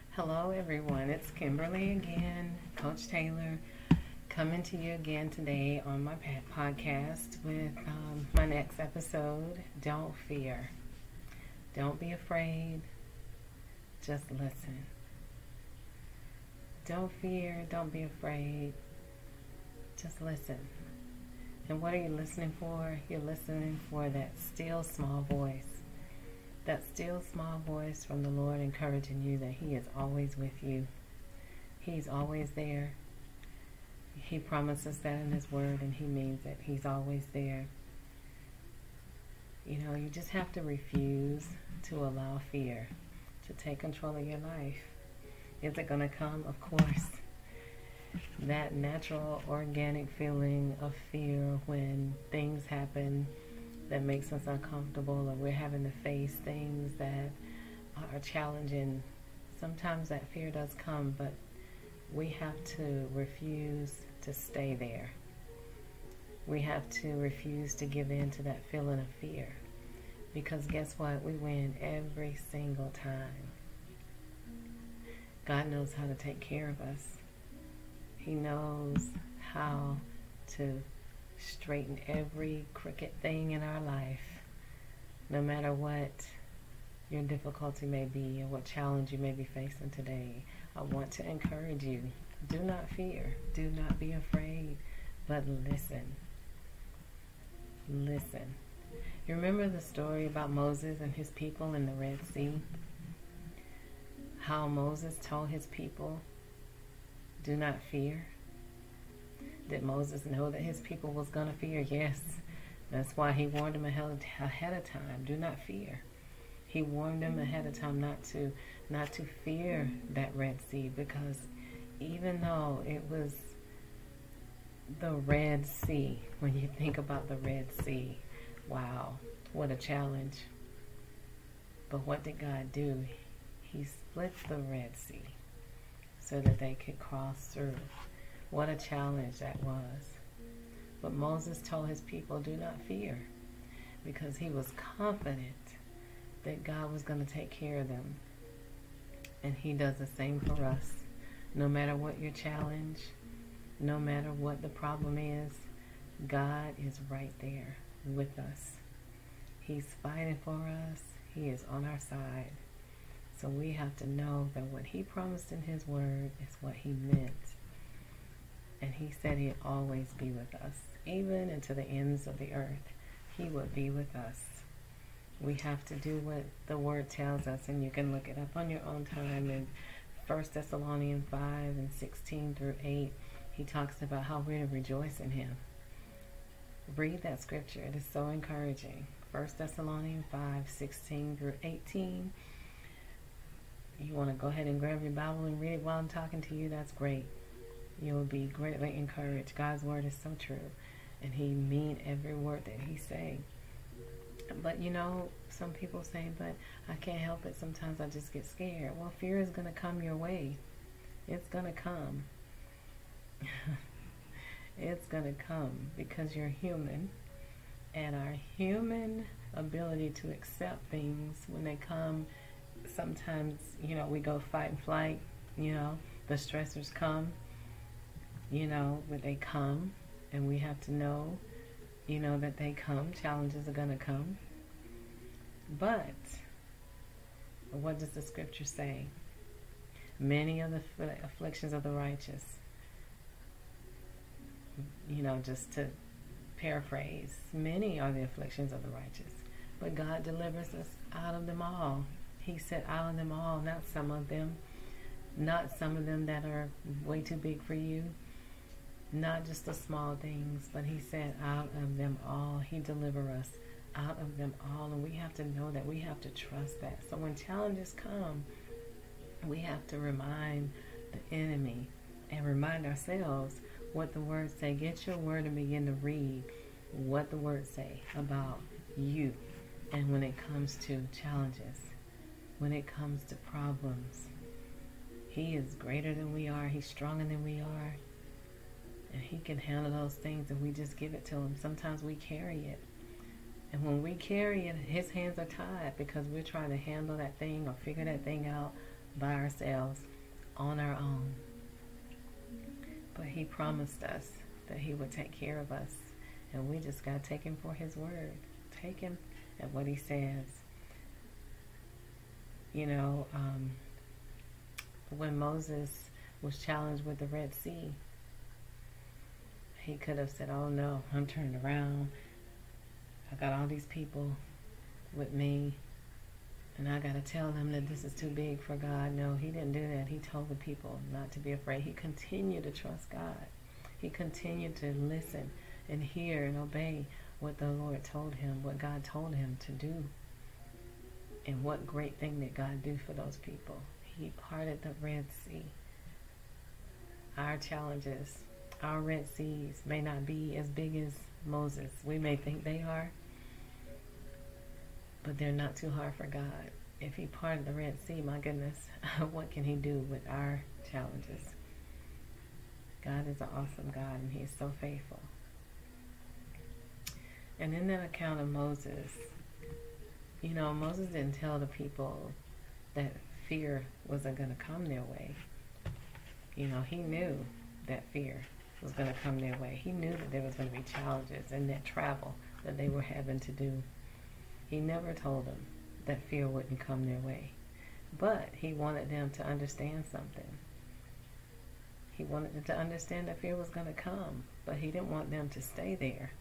Hello, everyone. It's Kimberly again, Coach Taylor, coming to you again today on my podcast with my next episode. Don't fear. Don't be afraid. Just listen. Don't fear. Don't be afraid. Just listen. And what are you listening for? You're listening for that still small voice. That still small voice from the Lord encouraging you that He is always with you. He's always there. He promises that in His Word, and He means it. He's always there. You know, you just have to refuse to allow fear to take control of your life. Is it going to come? Of course. That natural, organic feeling of fear when things happen that makes us uncomfortable, or we're having to face things that are challenging. Sometimes that fear does come, but we have to refuse to stay there. We have to refuse to give in to that feeling of fear, because guess what? We win every single time. God knows how to take care of us. He knows how to straighten every crooked thing in our life, no matter what your difficulty may be or what challenge you may be facing today. I want to encourage you. Do not fear. Do not be afraid, but listen. Listen. You remember the story about Moses and his people in the Red Sea? How Moses told his people, do not fear. Did Moses know that his people was going to fear? Yes. That's why he warned them ahead of time. Do not fear. He warned them ahead of time not to fear that Red Sea, because even though it was the Red Sea, when you think about the Red Sea, wow, what a challenge. But what did God do? He split the Red Sea so that they could cross through. What a challenge that was. But Moses told his people, do not fear, because he was confident that God was going to take care of them. And He does the same for us. No matter what your challenge, no matter what the problem is, God is right there with us. He's fighting for us. He is on our side. So we have to know that what He promised in His Word is what He meant. And He said He'd always be with us. Even into the ends of the earth, He would be with us. We have to do what the Word tells us, and you can look it up on your own time. In 1 Thessalonians 5 and 16 through 8, He talks about how we're to rejoice in Him. Read that scripture. It is so encouraging. 1 Thessalonians 5, 16 through 18. You want to go ahead and grab your Bible and read it while I'm talking to you? That's great. You'll be greatly encouraged. God's Word is so true, and He means every word that He say. But you know, some people say, but I can't help it. Sometimes I just get scared. Well, fear is going to come your way. It's going to come. It's going to come because you're human, and our human ability to accept things when they come, sometimes, you know, we go fight and flight. You know, the stressors come. You know, but they come, and we have to know, you know, that they come. Challenges are going to come. But what does the scripture say? Many of the afflictions of the righteous, you know, just to paraphrase, many are the afflictions of the righteous, but God delivers us out of them all. He said out of them all, not some of them, not some of them that are way too big for you. Not just the small things, but He said out of them all. He delivered us out of them all. And we have to know that. We have to trust that. So when challenges come, we have to remind the enemy and remind ourselves what the Word say. Get your Word and begin to read what the Word say about you. And when it comes to challenges, when it comes to problems, He is greater than we are. He's stronger than we are. And He can handle those things if we just give it to Him. Sometimes we carry it. And when we carry it, His hands are tied because we're trying to handle that thing or figure that thing out by ourselves on our own. But he promised us that he would take care of us. And we just got to take him for his word. Take him at what he says. You know, when Moses was challenged with the Red Sea, he could have said, oh no, I'm turning around. I got all these people with me, and I got to tell them that this is too big for God. No, he didn't do that. He told the people not to be afraid. He continued to trust God. He continued to listen and hear and obey what the Lord told him, what God told him to do. And what great thing did God do for those people? He parted the Red Sea. Our challenges, our Red Seas may not be as big as Moses. We may think they are, but they're not too hard for God. If he parted the Red Sea, my goodness, what can he do with our challenges? God is an awesome God, and he is so faithful. And in that account of Moses, you know, Moses didn't tell the people that fear wasn't going to come their way. You know, he knew that fear was going to come their way. He knew that there was going to be challenges in that travel that they were having to do. He never told them that fear wouldn't come their way. But he wanted them to understand something. He wanted them to understand that fear was going to come, but he didn't want them to stay there.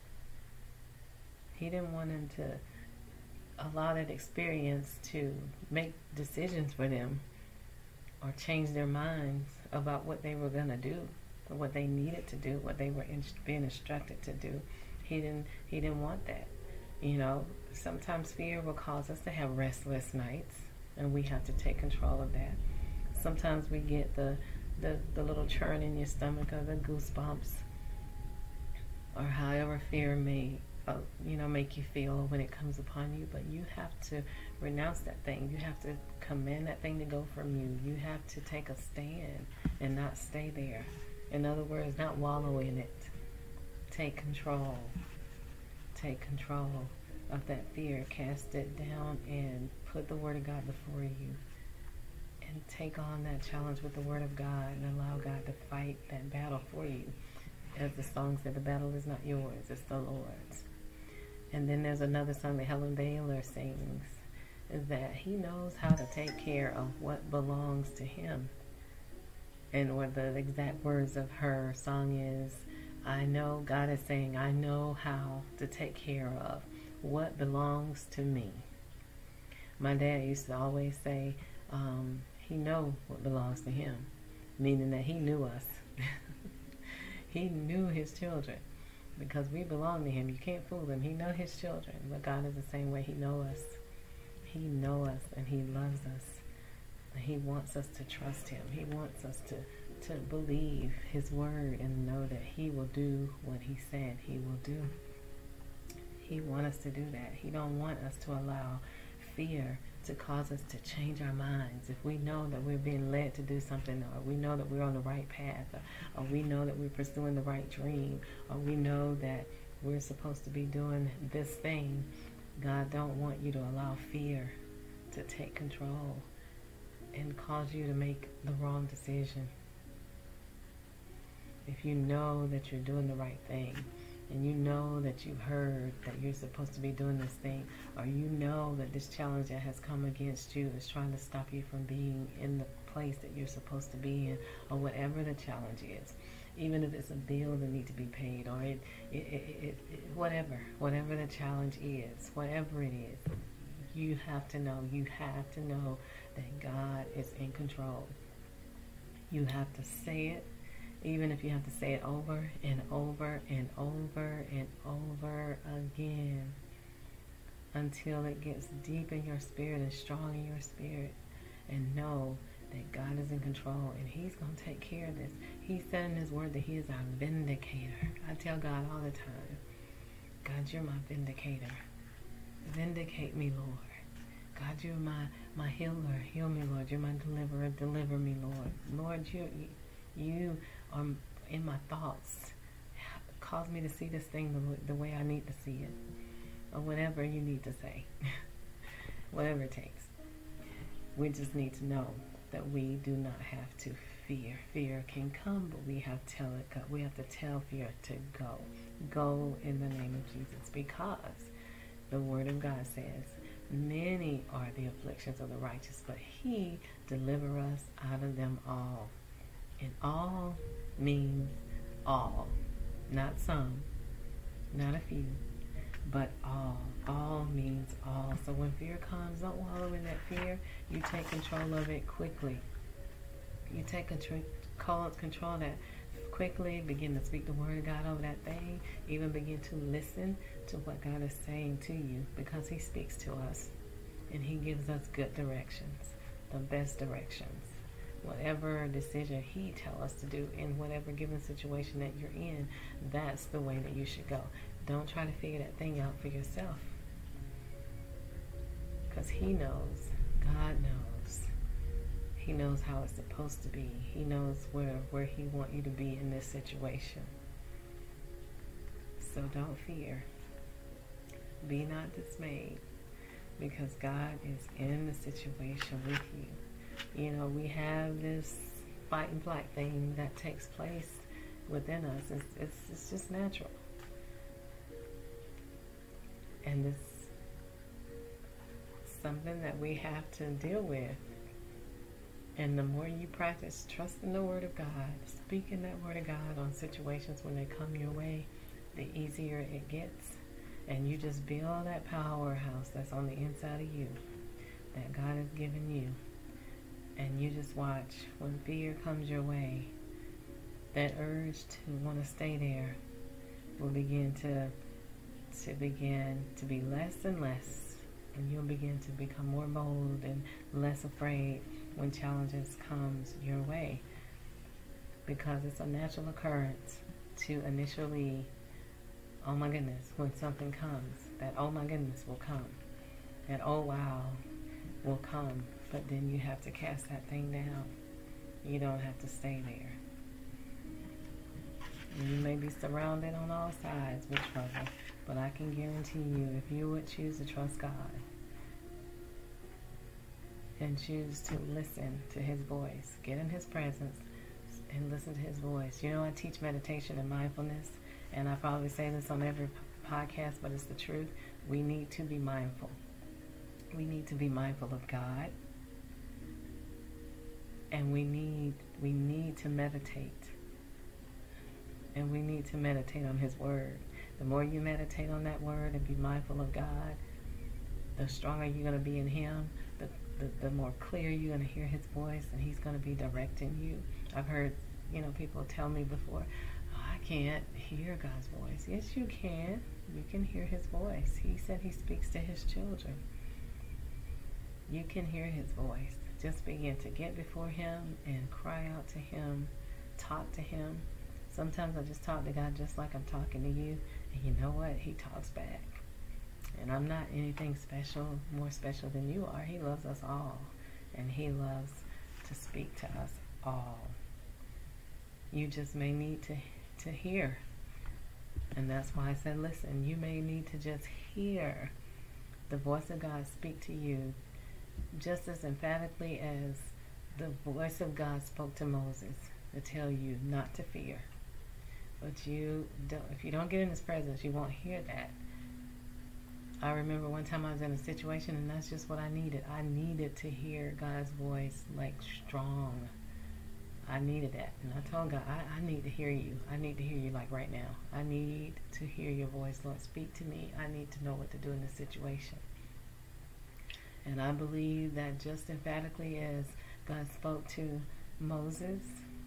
He didn't want them to allow that experience to make decisions for them or change their minds about what they were going to do, or what they needed to do, what they were being instructed to do. He didn't want that. You know, sometimes fear will cause us to have restless nights, and we have to take control of that. Sometimes we get the little churn in your stomach, or the goosebumps, or however fear may make you feel when it comes upon you. But you have to renounce that thing. You have to command that thing to go from you. You have to take a stand and not stay there. In other words, not wallow in it. Take control. Take control of that fear. Cast it down and put the Word of God before you. And take on that challenge with the Word of God and allow God to fight that battle for you. As the song said, the battle is not yours, it's the Lord's. And then there's another song that Helen Baylor sings, is that he knows how to take care of what belongs to him. And what the exact words of her song is, I know, God is saying, I know how to take care of what belongs to me. My dad used to always say, he know what belongs to him, meaning that he knew us. He knew his children, because we belong to him. You can't fool him. He knows his children, but God is the same way. He knows us. He knows us, and he loves us. And he wants us to trust him. He wants us to believe his word and know that he will do what he said he will do. He wants us to do that. He don't want us to allow fear to cause us to change our minds. If we know that we're being led to do something, or we know that we're on the right path, or we know that we're pursuing the right dream, or we know that we're supposed to be doing this thing, God don't want you to allow fear to take control and cause you to make the wrong decision. If you know that you're doing the right thing, and you know that you've heard that you're supposed to be doing this thing, or you know that this challenge that has come against you is trying to stop you from being in the place that you're supposed to be in, or whatever the challenge is, even if it's a bill that needs to be paid, or whatever the challenge is, whatever it is, you have to know that God is in control. You have to say it. Even if you have to say it over and over and over and over again, until it gets deep in your spirit and strong in your spirit, and know that God is in control and he's going to take care of this. He said in his word that he is our vindicator. I tell God all the time, God, you're my vindicator. Vindicate me, Lord. God, you're my healer. Heal me, Lord. You're my deliverer. Deliver me, Lord. Lord, you are in my thoughts. Cause me to see this thing the way I need to see it, or whatever you need to say. Whatever it takes. We just need to know that we do not have to fear. Fear can come, but we have to tell fear to go. Go in the name of Jesus, because the Word of God says, many are the afflictions of the righteous, but He deliver us out of them all. And all means all. Not some, not a few, but all. All means all. So when fear comes, don't wallow in that fear. You take control of it quickly. You take control of that quickly. Begin to speak the Word of God over that thing. Even begin to listen to what God is saying to you, because He speaks to us and He gives us good directions, the best directions. Whatever decision He tells us to do in whatever given situation that you're in, that's the way that you should go. Don't try to figure that thing out for yourself, because He knows. God knows. He knows how it's supposed to be. He knows where He wants you to be in this situation. So don't fear. Be not dismayed, because God is in the situation with you. You know, we have this fight and flight thing that takes place within us. It's just natural. And it's something that we have to deal with. And the more you practice trusting the Word of God, speaking that Word of God on situations when they come your way, the easier it gets. And you just build that powerhouse that's on the inside of you, that God has given you. And you just watch when fear comes your way, that urge to want to stay there will begin to be less and less, and you'll begin to become more bold and less afraid when challenges comes your way, because it's a natural occurrence to initially, oh my goodness, when something comes, that oh my goodness will come, that oh wow will come. But then you have to cast that thing down. You don't have to stay there. You may be surrounded on all sides with trouble, but I can guarantee you, if you would choose to trust God and choose to listen to His voice, get in His presence and listen to His voice. You know, I teach meditation and mindfulness, and I probably say this on every podcast, but it's the truth. We need to be mindful. We need to be mindful of God. And we need to meditate. And we need to meditate on His Word. The more you meditate on that Word and be mindful of God, the stronger you're going to be in Him, the more clear you're going to hear His voice, and He's going to be directing you. I've heard, people tell me before, oh, I can't hear God's voice. Yes, you can. You can hear His voice. He said He speaks to His children. You can hear His voice. Just begin to get before Him and cry out to Him, talk to Him. Sometimes I just talk to God just like I'm talking to you, and you know what? He talks back. And I'm not anything special, more special than you are. He loves us all, and He loves to speak to us all. You just may need to hear. And that's why I said, listen, you may need to just hear the voice of God speak to you just as emphatically as the voice of God spoke to Moses to tell you not to fear. But if you don't get in His presence, you won't hear that. I remember one time I was in a situation, and that's just what I needed. I needed to hear God's voice, like strong. I needed that. And I told God, I need to hear you. I need to hear you like right now. I need to hear your voice, Lord. Speak to me. I need to know what to do in this situation. And I believe that just emphatically as God spoke to Moses,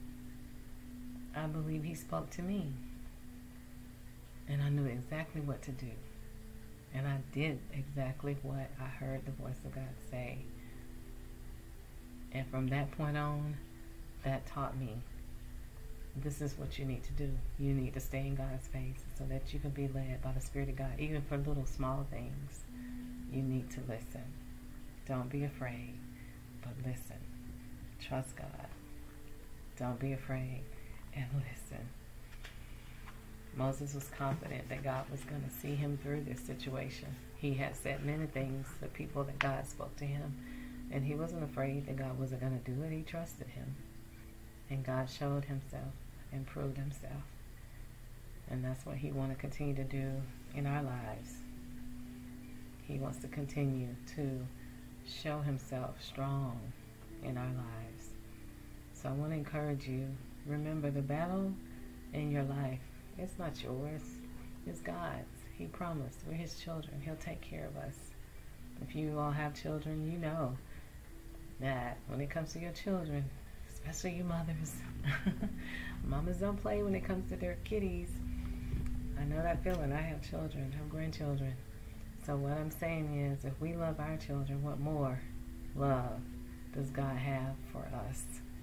I believe He spoke to me. And I knew exactly what to do. And I did exactly what I heard the voice of God say. And from that point on, that taught me, this is what you need to do. You need to stay in God's face so that you can be led by the Spirit of God. Even for little small things, you need to listen. Don't be afraid, but listen. Trust God. Don't be afraid, and listen. Moses was confident that God was going to see him through this situation. He had said many things to people that God spoke to him, And he wasn't afraid that God wasn't going to do it. He trusted him. And God showed himself and proved himself. And that's what he wants to continue to do in our lives. He wants to continue to show himself strong in our lives. So I want to encourage you, remember the battle in your life, it's not yours, it's God's. He promised we're his children. He'll take care of us. If you all have children, you know that when it comes to your children, especially you mothers, mamas don't play when it comes to their kitties. I know that feeling. I have children, I have grandchildren. So what I'm saying is, if we love our children, what more love does God have for us?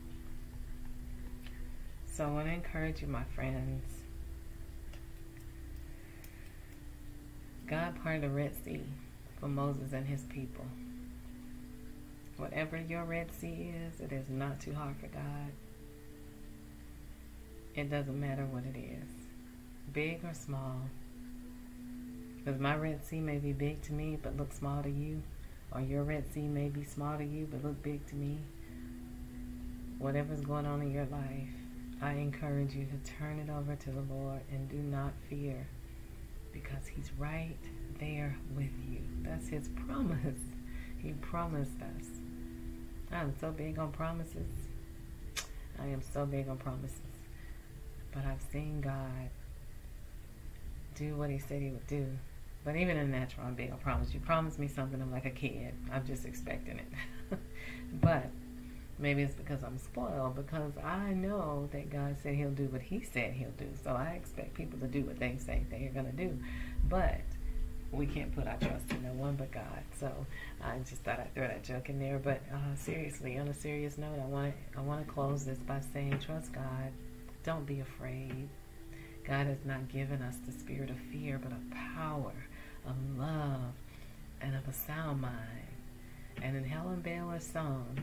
So I want to encourage you, my friends. God parted the Red Sea for Moses and his people. Whatever your Red Sea is, it is not too hard for God. It doesn't matter what it is, big or small. Because my Red Sea may be big to me but look small to you, or your Red Sea may be small to you but look big to me. Whatever's going on in your life, I encourage you to turn it over to the Lord and do not fear, because he's right there with you. That's his promise. He promised us. I'm so big on promises. I am so big on promises. But I've seen God do what he said he would do. But even in the natural, I'm big on promise. You promise me something, I'm like a kid. I'm just expecting it. But maybe it's because I'm spoiled, because I know that God said he'll do what he said he'll do. So I expect people to do what they say they're going to do. But we can't put our trust in no one but God. So I just thought I'd throw that joke in there. But seriously, on a serious note, I want to close this by saying, trust God. Don't be afraid. God has not given us the spirit of fear, but of power, of love, and of a sound mind. And in Helen Baylor's song,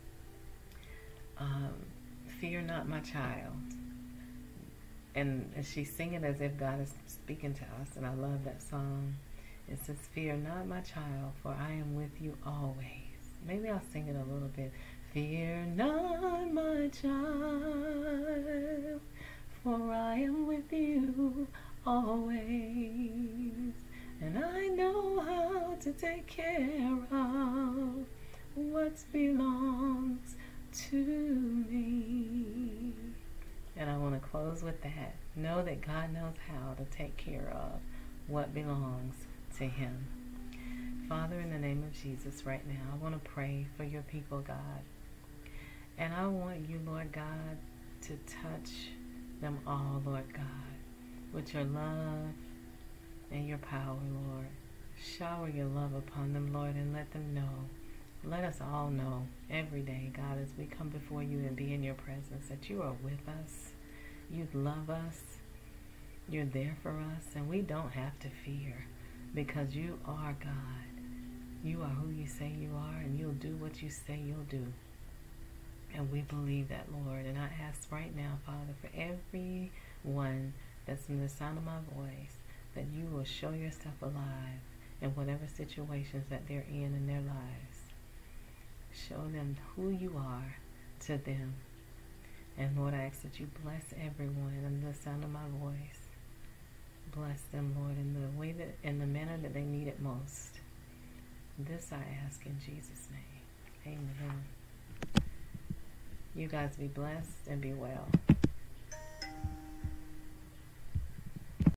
fear not, my child. And she's singing as if God is speaking to us, and I love that song. It says, fear not, my child, for I am with you always. Maybe I'll sing it a little bit. Fear not, my child, for I am with you always. And I know how to take care of what belongs to me. And I want to close with that. Know that God knows how to take care of what belongs to him. Father, in the name of Jesus right now, I want to pray for your people, God. And I want you, Lord God, to touch them all, Lord God, with your love and your power, Lord. Shower your love upon them, Lord, and let them know. Let us all know every day, God, as we come before you and be in your presence, that you are with us. You love us. You're there for us, and we don't have to fear, because you are God. You are who you say you are, and you'll do what you say you'll do. And we believe that, Lord. And I ask right now, Father, for everyone that's in the sound of my voice, that you will show yourself alive in whatever situations that they're in their lives. Show them who you are to them. And Lord, I ask that you bless everyone in the sound of my voice. Bless them, Lord, in the way that, in the manner that they need it most. This I ask in Jesus' name. Amen. You guys be blessed and be well.